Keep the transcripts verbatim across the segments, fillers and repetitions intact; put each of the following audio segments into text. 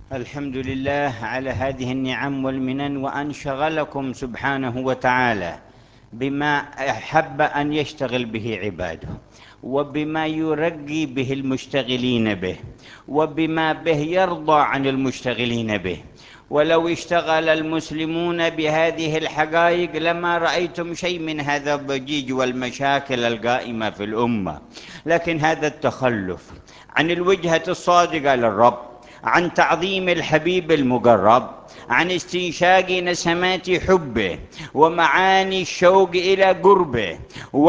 الحمد لله على هذه النعم والمنن، وأن شغلكم سبحانه وتعالى بما أحب أن يشتغل به عباده، وبما يرقي به المشتغلين به، وبما به يرضى عن المشتغلين به. ولو اشتغل المسلمون بهذه الحقائق لما رأيتم شيء من هذا الضجيج والمشاكل القائمة في الأمة. لكن هذا التخلف عن الوجهة الصادقة للرب، عن تعظيم الحبيب المقرب، عن استنشاق نسمات حبه ومعاني الشوق إلى قربه،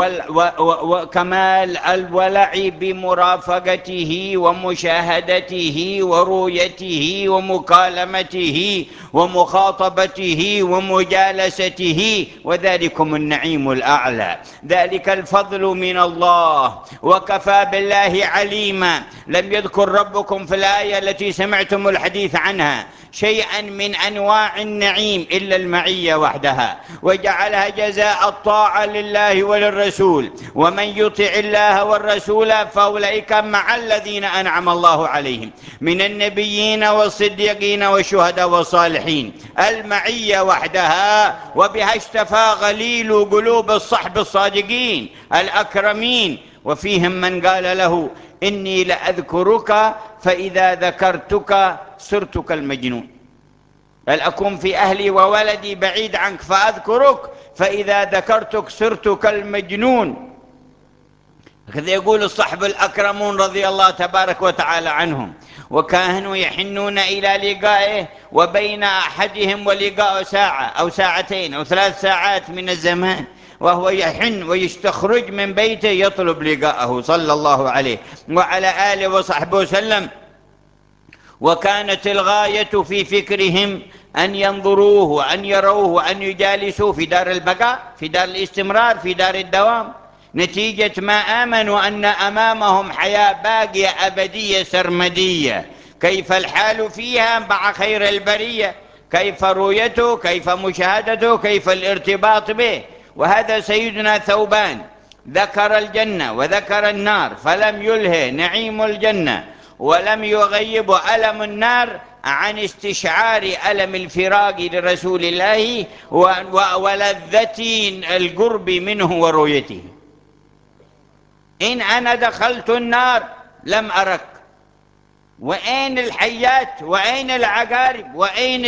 وكمال الولع بمرافقته ومشاهدته ورؤيته ومكالمته ومخاطبته ومجالسته، وذلكم النعيم الأعلى، ذلك الفضل من الله، وكفى بالله عليما. لم يذكر ربكم في الآية التي سمعتم الحديث عنها شيئا من أنواع النعيم إلا المعية وحدها، وجعلها جزاء الطاعة لله وللرسول، ومن يطع الله والرسول فأولئك مع الذين أنعم الله عليهم من النبيين والصديقين والشهداء والصالحين. المعية وحدها، وبها اشتفى غليل قلوب الصحب الصادقين الأكرمين، وفيهم من قال له: إني لأذكرك فإذا ذكرتك صرت كالمجنون، بل أكون في أهلي وولدي بعيد عنك فأذكرك فإذا ذكرتك صرت كالمجنون. هكذا يقول الصحب الأكرمون رضي الله تبارك وتعالى عنهم، وكانوا يحنون إلى لقائه، وبين أحدهم ولقاء ساعة أو ساعتين أو ثلاث ساعات من الزمان، وهو يحن ويستخرج من بيته يطلب لقاءه صلى الله عليه وعلى آله وصحبه وسلم. وكانت الغاية في فكرهم أن ينظروه وأن يروه وأن يجالسوه في دار البقاء، في دار الاستمرار، في دار الدوام، نتيجة ما آمنوا أن أمامهم حياة باقية أبدية سرمدية. كيف الحال فيها مع خير البرية؟ كيف رؤيته؟ كيف مشاهدته؟ كيف الارتباط به؟ وهذا سيدنا ثوبان ذكر الجنة وذكر النار، فلم يلهه نعيم الجنة ولم يغيب ألم النار عن استشعار ألم الفراق لرسول الله ولذة القرب منه ورؤيته. إن أنا دخلت النار لم أرك، وأين الحيات وأين العقارب وأين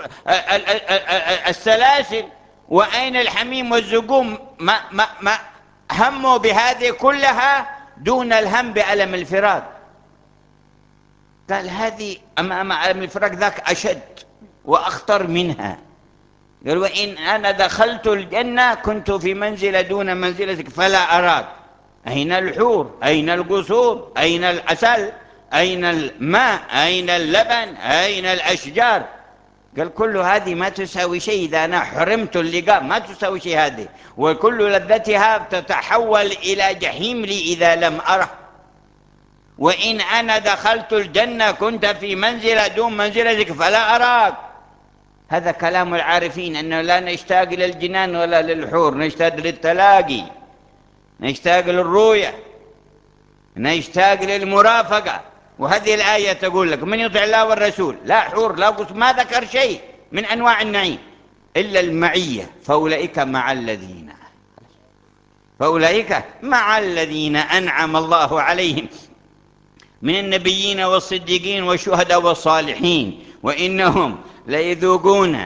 السلاسل وأين الحميم والزقوم؟ ما, ما, ما هموا بهذه كلها دون الهم بألم الفراق. قال هذه أمام ألم الفراق ذاك أشد وأخطر منها. قال: وإن أنا دخلت الجنة كنت في منزلة دون منزلتك فلا أراك. أين الحور؟ أين القصور؟ أين العسل؟ أين الماء؟ أين اللبن؟ أين الأشجار؟ قال: كل هذه ما تساوي شيء إذا أنا حرمت اللقاء، ما تساوي شيء هذه، وكل لذتها تتحول إلى جحيم لي إذا لم أره. وإن أنا دخلت الجنة كنت في منزلة دون منزلتك فلا أراك. هذا كلام العارفين، أنه لا نشتاق للجنان ولا للحور، نشتاق للتلاقي، نشتاق للرؤية، نشتاق للمرافقة. وهذه الآية تقول لك: من يطع الله والرسول لا حور لا قصور، ما ذكر شيء من أنواع النعيم إلا المعية، فأولئك مع الذين فأولئك مع الذين أنعم الله عليهم من النبيين والصديقين والشهداء والصالحين، وإنهم ليذوقون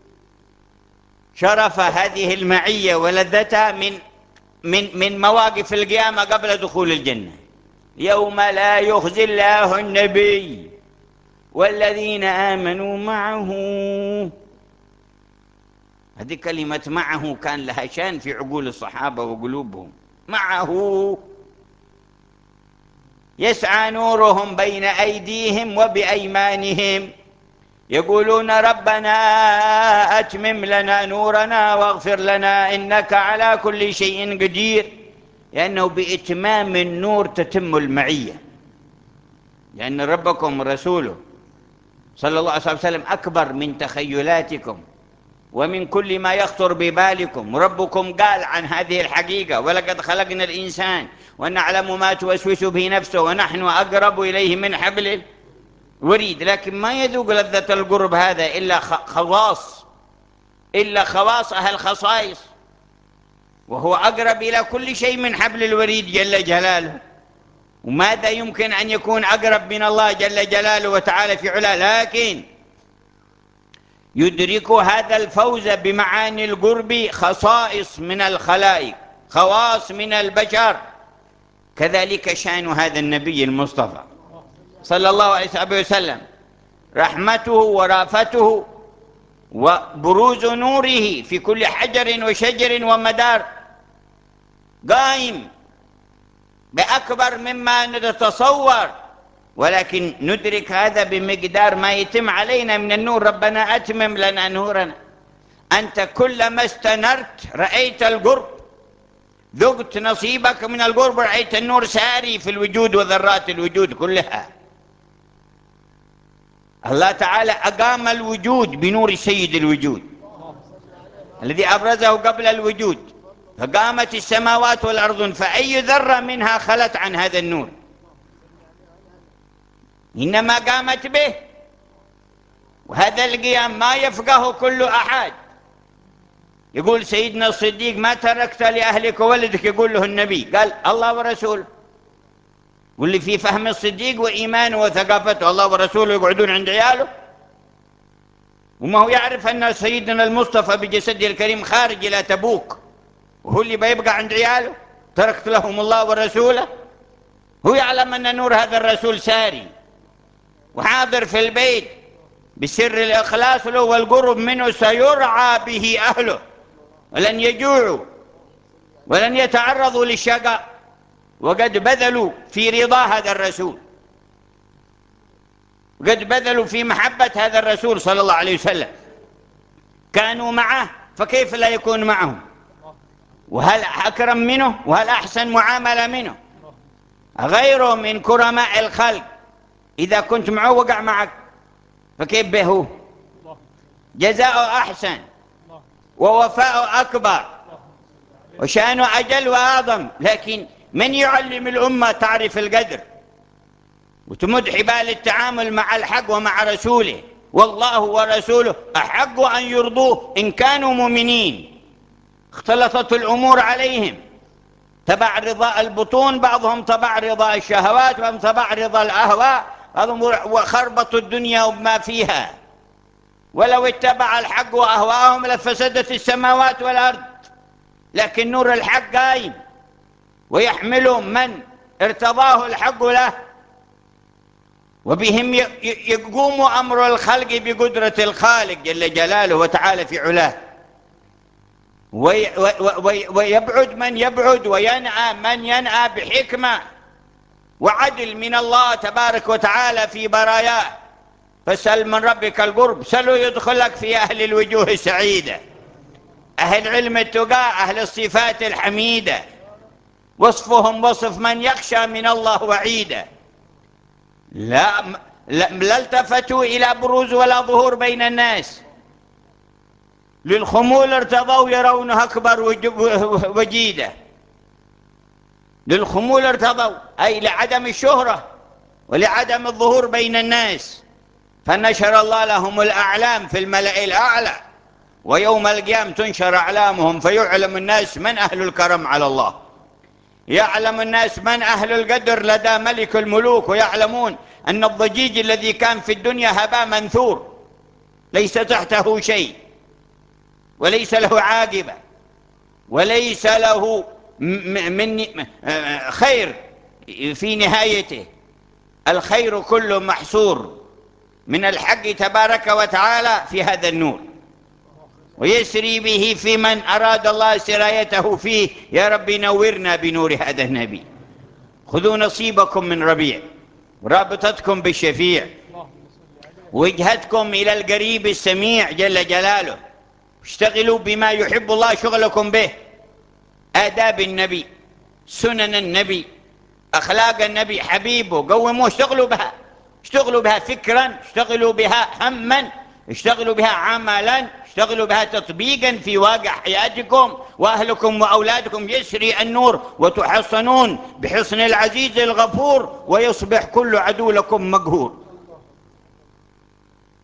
شرف هذه المعية ولذتها من من من مواقف القيامة قبل دخول الجنة، يوم لا يخزي الله النبي والذين آمنوا معه. هذه كلمة معه كان لها شان في عقول الصحابة وقلوبهم. معه يسعى نورهم بين أيديهم وبأيمانهم، يقولون: ربنا أتمم لنا نورنا واغفر لنا إنك على كل شيء قدير. لأنه بإتمام النور تتم المعية، لأن ربكم ورسوله صلى الله عليه وسلم أكبر من تخيلاتكم ومن كل ما يخطر ببالكم. ربكم قال عن هذه الحقيقة: ولقد خلقنا الإنسان ونعلم ما توسوس به نفسه ونحن أقرب إليه من حبل وريد، لكن ما يذوق لذة القرب هذا إلا خواص، إلا خواص أهل خصائص، وهو أقرب إلى كل شيء من حبل الوريد جل جلاله. وماذا يمكن أن يكون أقرب من الله جل جلاله وتعالى في علاه؟ لكن يدرك هذا الفوز بمعاني القرب خصائص من الخلائق، خواص من البشر. كذلك شأن هذا النبي المصطفى صلى الله عليه وسلم، رحمته ورافته وبروز نوره في كل حجر وشجر ومدار، قائم بأكبر مما نتصور، ولكن ندرك هذا بمقدار ما يتم علينا من النور. ربنا أتمم لنا نورنا. أنت كلما استنرت رأيت القرب، ذقت نصيبك من القرب، رأيت النور ساري في الوجود وذرات الوجود كلها. الله تعالى أقام الوجود بنور سيد الوجود الذي أبرزه قبل الوجود، فقامت السماوات والأرض، فأي ذرة منها خلت عن هذا النور؟ إنما قامت به. وهذا القيام ما يفقه كل أحد. يقول سيدنا الصديق: ما تركت لأهلك وولدك؟ يقول له النبي، قال: الله ورسوله. واللي في فهم الصديق وإيمانه وثقافته، الله ورسوله يقعدون عند عياله، وما هو يعرف أن سيدنا المصطفى بجسده الكريم خارج إلى تبوك، وهو اللي بيبقى عند عياله. تركت لهم الله ورسوله. هو يعلم أن نور هذا الرسول ساري وحاضر في البيت بسر الإخلاص له والقرب منه، سيرعى به أهله ولن يجوعوا ولن يتعرضوا للشقاء، وقد بذلوا في رضا هذا الرسول، وقد بذلوا في محبة هذا الرسول صلى الله عليه وسلم. كانوا معه، فكيف لا يكون معهم؟ وهل أكرم منه؟ وهل أحسن معاملة منه؟ غيره من كرماء الخلق إذا كنت معه وقع معك، فكيف به هو؟ جزاؤه أحسن ووفاؤه أكبر وشأنه أجل وأعظم. لكن من يعلم الأمة تعرف القدر وتمد حبال التعامل مع الحق ومع رسوله؟ والله ورسوله أحق أن يرضوه إن كانوا مؤمنين. اختلطت الأمور عليهم، تبع رضا البطون، بعضهم تبع رضا الشهوات، بعضهم تبع رضا الأهواء، وخربطوا الدنيا وما فيها. ولو اتبع الحق وأهواءهم لفسدت السماوات والأرض. لكن نور الحق قائم ويحملهم من ارتضاه الحق له، وبهم يقوم أمر الخلق بقدرة الخالق جل جلاله وتعالى في علاه، ويبعد من يبعد وينأى من ينأى بحكمة وعدل من الله تبارك وتعالى في براياه. فسل من ربك القرب، سلوا يدخلك في أهل الوجوه السعيدة، أهل علم التقى، أهل الصفات الحميدة، وصفهم وصف من يخشى من الله وعيدا. لا لا التفتوا إلى بروز ولا ظهور بين الناس، للخمول ارتضوا يرونه أكبر وجيدة. للخمول ارتضوا أي لعدم الشهرة ولعدم الظهور بين الناس، فنشر الله لهم الأعلام في الملأ الأعلى، ويوم القيامة تنشر أعلامهم فيعلم الناس من أهل الكرم على الله، يعلم الناس من أهل القدر لدى ملك الملوك، ويعلمون أن الضجيج الذي كان في الدنيا هباء منثور، ليس تحته شيء وليس له عاقبة وليس له من خير في نهايته. الخير كله محصور من الحق تبارك وتعالى في هذا النور، ويسري به في من أراد الله سرايته فيه. يا رب نورنا بنور هذا النبي. خذوا نصيبكم من ربيع، ورابطتكم بالشفيع، وجهتكم إلى القريب السميع جل جلاله. اشتغلوا بما يحب الله شغلكم به، آداب النبي، سنن النبي، أخلاق النبي حبيبه، قوموا اشتغلوا بها، اشتغلوا بها فكرا، اشتغلوا بها هما، اشتغلوا بها عملا، اشتغلوا بها تطبيقا في واقع حياتكم وأهلكم وأولادكم. يسري النور وتحصنون بحصن العزيز الغفور، ويصبح كل عدو لكم مقهور.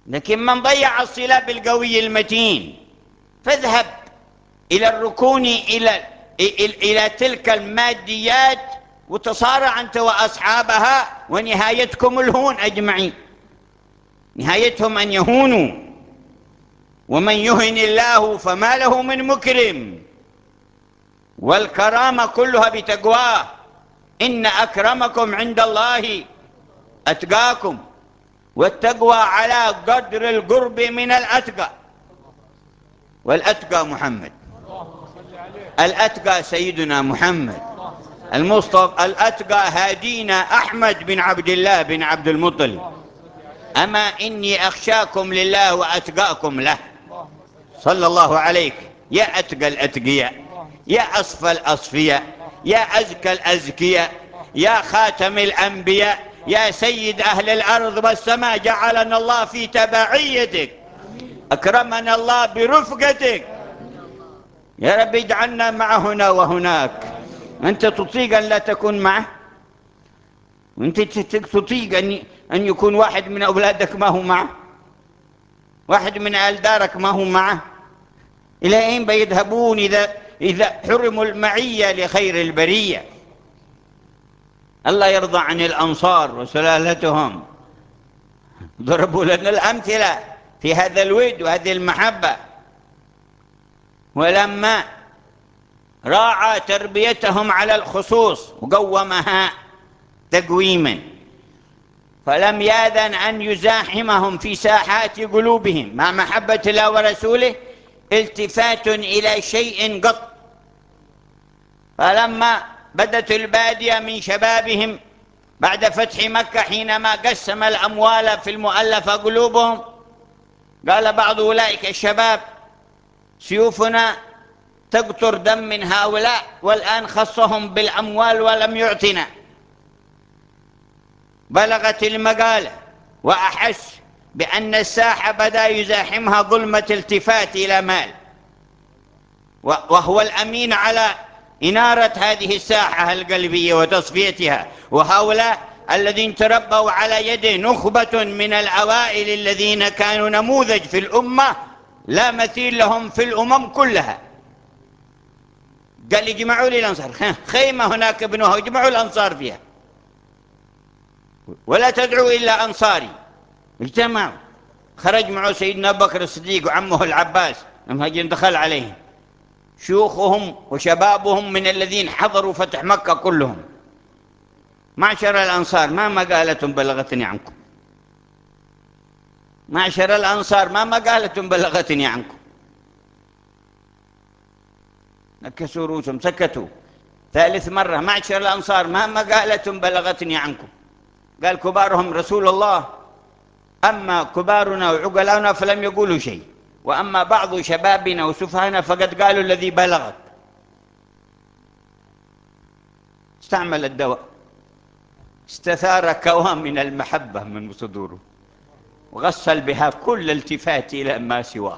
لكن من ضيع الصلة بالقوي المتين. فاذهب إلى الركون إلى إلى تلك الماديات وتصارع أنت وأصحابها، ونهايتكم الهون أجمعين، نهايتهم أن يهونوا. ومن يهن الله فما له من مكرم، والكرامة كلها بتقواه. إن أكرمكم عند الله أتقاكم، والتقوى على قدر القرب من الأتقى، والأتقى محمد، الأتقى سيدنا محمد المصطفى، الأتقى هادينا أحمد بن عبد الله بن عبد المطلب. أما إني أخشاكم لله وأتقاكم له صلى الله عليك. يا أتقى الأتقياء، يا أصفى الأصفياء، يا أزكى الأزكياء، يا خاتم الأنبياء، يا سيد أهل الأرض والسماء، جعلنا الله في تبعيتك، أكرمنا الله برفقتك. يا رب اجعلنا مع هنا وهناك. أنت تطيق أن لا تكون معه؟ وأنت تطيق أن أن يكون واحد من أولادك ما هو معه، واحد من أهل دارك ما هو معه؟ إلى أين بيذهبون إذا إذا حرموا المعية لخير البرية؟ الله يرضى عن الأنصار وسلالتهم، ضربوا لنا الأمثلة في هذا الود وهذه المحبة. ولما راعى تربيتهم على الخصوص وقومها تقويما، فلم يأذن أن يزاحمهم في ساحات قلوبهم مع محبة الله ورسوله التفات إلى شيء قط. فلما بدت البادية من شبابهم بعد فتح مكة، حينما قسم الأموال في المؤلفة قلوبهم، قال بعض أولئك الشباب: سيوفنا تقطر دم من هؤلاء، والآن خصهم بالأموال ولم يعطنا. بلغت المقالة وأحس بأن الساحة بدأ يزاحمها ظلمة التفات إلى مال، وهو الأمين على إنارة هذه الساحة القلبية وتصفيتها. وهؤلاء الذين تربوا على يده نخبة من الأوائل الذين كانوا نموذج في الأمة لا مثيل لهم في الأمم كلها. قال اجمعوا لي الأنصار، خيمة هناك ابنوها اجمعوا الأنصار فيها، ولا تدعوا إلا أنصاري. اجتمعوا، خرج معه سيدنا أبو بكر الصديق وعمه العباس لما دخل عليهم شيوخهم وشبابهم من الذين حضروا فتح مكة كلهم: معشر الأنصار، ما مقالة بلغتني عنكم؟ معشر الأنصار، ما مقالة بلغتني عنكم؟ نكسوا رؤوسهم سكتوا. ثالث مرة: معشر الأنصار، ما مقالة بلغتني عنكم؟ قال: كبارهم رسول الله، أما كبارنا وعقلاؤنا فلم يقولوا شيء، وأما بعض شبابنا وسفهانا فقد قالوا الذي بلغك. استعمل الدواء، استثار كوامن المحبة من صدوره، وغسل بها كل التفات إلى ما سواه،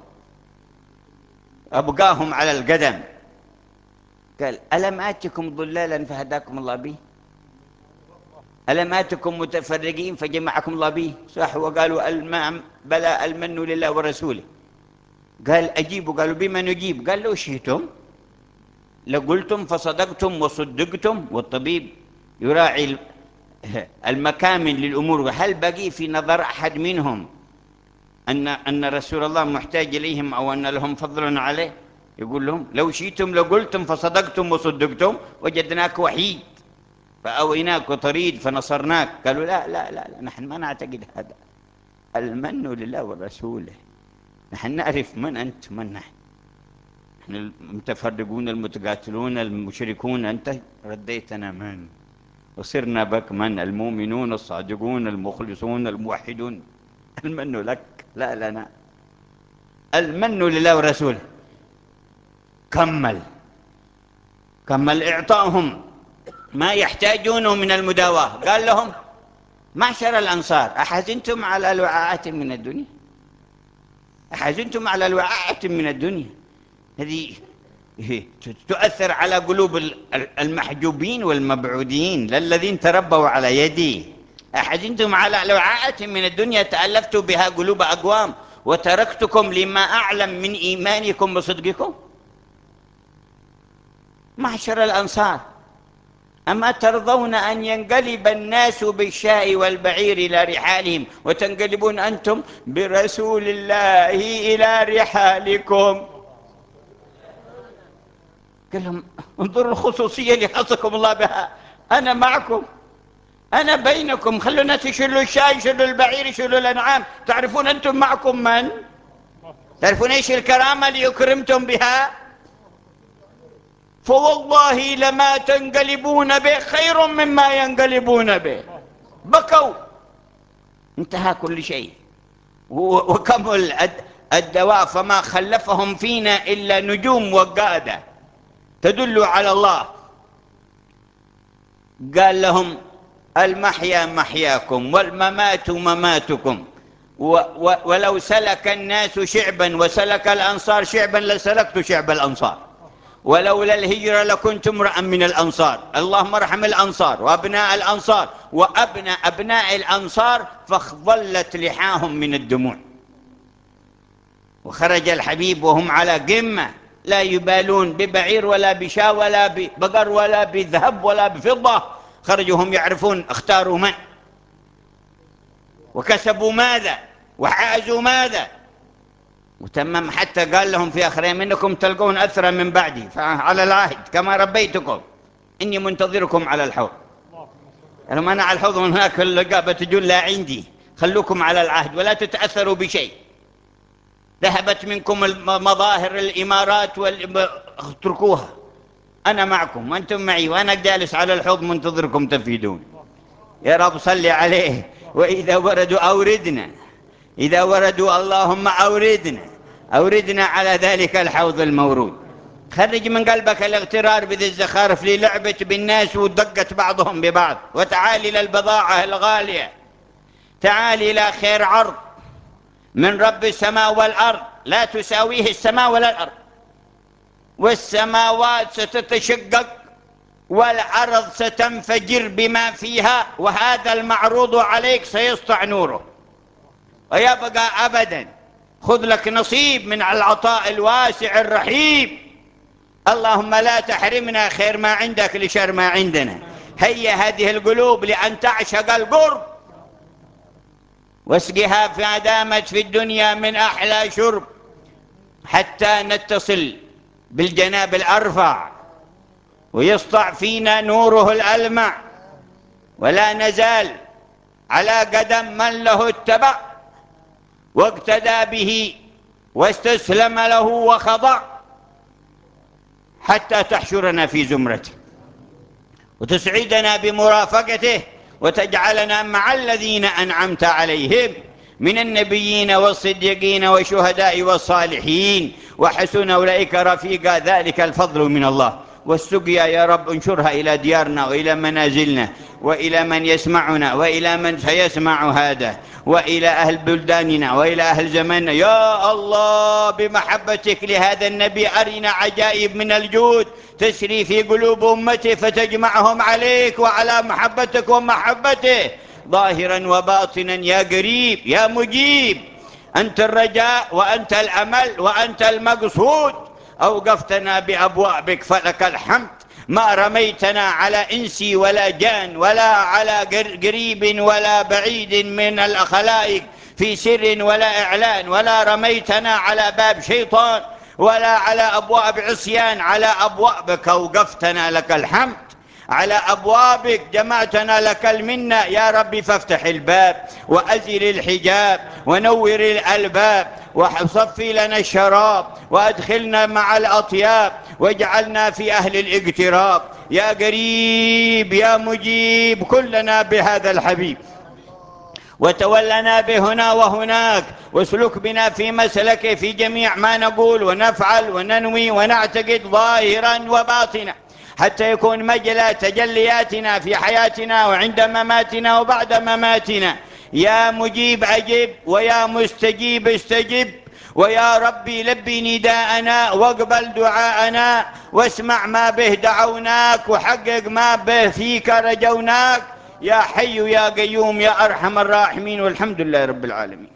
أبقاهم على القدم. قال: ألم آتكم ضلالا فهداكم الله به؟ ألم آتكم متفرقين فجمعكم الله به؟ صح. وقالوا الماء بلى المن لله ورسوله. قال: أجيبوا. قالوا: بما نجيب؟ قال: لو شئتم لقلتم فصدقتم وصدقتم، والطبيب يراعي المكامن للأمور. هل بقي في نظر أحد منهم أن أن رسول الله محتاج إليهم أو أن لهم فضل عليه؟ يقول لهم: لو شئتم لقلتم فصدقتم وصدقتم، وجدناك وحيد فأويناك وطريد فنصرناك. قالوا: لا لا لا, لا نحن ما نعتقد هذا، المن لله ورسوله، نحن نعرف من أنت من نحن، نحن المتفرقون المتقاتلون المشركون، أنت رديتنا من، وصرنا بك من، المؤمنون الصادقون المخلصون الموحدون. المن لك لا لنا، المن لله ورسوله. كمل كمل إعطائهم ما يحتاجونه من المداواة. قال لهم: معشر الأنصار، أحزنتم على الوعاءة من الدنيا؟ أحزنتم على الوعاءة من الدنيا؟ هذه تؤثر على قلوب المحجوبين والمبعودين، للذين تربوا على يدي. أحزنتم على لوعاءة من الدنيا تألفت بها قلوب أقوام وتركتكم لما أعلم من إيمانكم وصدقكم. معشر الأنصار، أما ترضون أن ينقلب الناس بالشاء والبعير إلى رحالهم وتنقلبون أنتم برسول الله إلى رحالكم؟ قال لهم انظروا الخصوصية اللي خصكم الله بها، أنا معكم، أنا بينكم، خلوا الناس يشلوا الشاي يشلوا البعير يشلوا الأنعام. تعرفون أنتم معكم من؟ تعرفون إيش الكرامة اللي أكرمتم بها؟ فوالله لما تنقلبون به خير مما ينقلبون به. بكوا، انتهى كل شيء وكمل الدواء، فما خلفهم فينا إلا نجوم وقادة تدل على الله. قال لهم المحيا محياكم والممات مماتكم، ولو سلك الناس شعبا وسلك الأنصار شعبا لسلكت شعب الأنصار، ولولا الهجرة لكنت امرأ من الأنصار. اللهم ارحم الأنصار وأبناء الأنصار وأبناء أبناء الأنصار، فظلت لحاهم من الدموع. وخرج الحبيب وهم على قمة، لا يبالون ببعير ولا بشاة ولا ببقر ولا بذهب ولا بفضة، خرجوا هم يعرفون اختاروا من وكسبوا ماذا وحازوا ماذا وتمم. حتى قال لهم في آخرين منكم تلقون أثرا من بعدي فعلى العهد كما ربيتكم إني منتظركم على الحوض. قال لهم أنا على الحوض من هناك اللقاء بتجون لا عندي، خلوكم على العهد ولا تتأثروا بشيء. ذهبت منكم مظاهر الإمارات اتركوها، أنا معكم وأنتم معي وأنا جالس على الحوض منتظركم تفيدون. يا رب صل عليه. وإذا وردوا أوردنا، إذا وردوا اللهم أوردنا أوردنا على ذلك الحوض المورود. خرج من قلبك الاغترار بذي الزخارف اللي لعبت بالناس ودقت بعضهم ببعض، وتعال إلى البضاعة الغالية، تعال إلى خير عرض من رب السماء والأرض لا تساويه السماء ولا الأرض، والسماوات ستتشقق والأرض ستنفجر بما فيها، وهذا المعروض عليك سيسطع نوره ويبقى أبدا. خذ لك نصيب من العطاء الواسع الرحيم. اللهم لا تحرمنا خير ما عندك لشر ما عندنا. هيا هذه القلوب لأن تعشق القرب، واسقها فما دامت في الدنيا من أحلى شرب، حتى نتصل بالجناب الأرفع ويسطع فينا نوره الألمع، ولا نزال على قدم من له اتبع واقتدى به واستسلم له وخضع، حتى تحشرنا في زمرته وتسعدنا بمرافقته وتجعلنا مع الذين أنعمت عليهم من النبيين والصديقين والشهداء والصالحين، وحسن أولئك رفيقا، ذلك الفضل من الله. والسقيا يا رب انشرها إلى ديارنا وإلى منازلنا وإلى من يسمعنا وإلى من سيسمع هذا وإلى أهل بلداننا وإلى أهل زماننا. يا الله بمحبتك لهذا النبي أرنا عجائب من الجود تسري في قلوب أمته فتجمعهم عليك وعلى محبتك ومحبته ظاهرا وباطنا. يا قريب يا مجيب، أنت الرجاء وأنت الأمل وأنت المقصود. أوقفتنا بأبوابك فلك الحمد. ما رميتنا على إنسي ولا جان ولا على قريب ولا بعيد من الخلائق في سر ولا إعلان، ولا رميتنا على باب شيطان ولا على أبواب عصيان. على أبوابك أوقفتنا لك الحمد، على أبوابك جمعتنا لك المنة يا ربي. فافتح الباب وأزل الحجاب ونور الألباب وصفي لنا الشراب وأدخلنا مع الأطياب واجعلنا في أهل الاقتراب. يا قريب يا مجيب كلنا بهذا الحبيب، وتولنا بهنا وهناك، واسلك بنا في مسلكه في جميع ما نقول ونفعل وننوي ونعتقد ظاهرا وباطنا، حتى يكون مجلى تجلياتنا في حياتنا وعند مماتنا وبعد مماتنا. يا مجيب أجب، ويا مستجيب استجب، ويا ربي لبي نداءنا واقبل دعاءنا واسمع ما به دعوناك وحقق ما به فيك رجوناك. يا حي يا قيوم يا أرحم الراحمين، والحمد لله رب العالمين.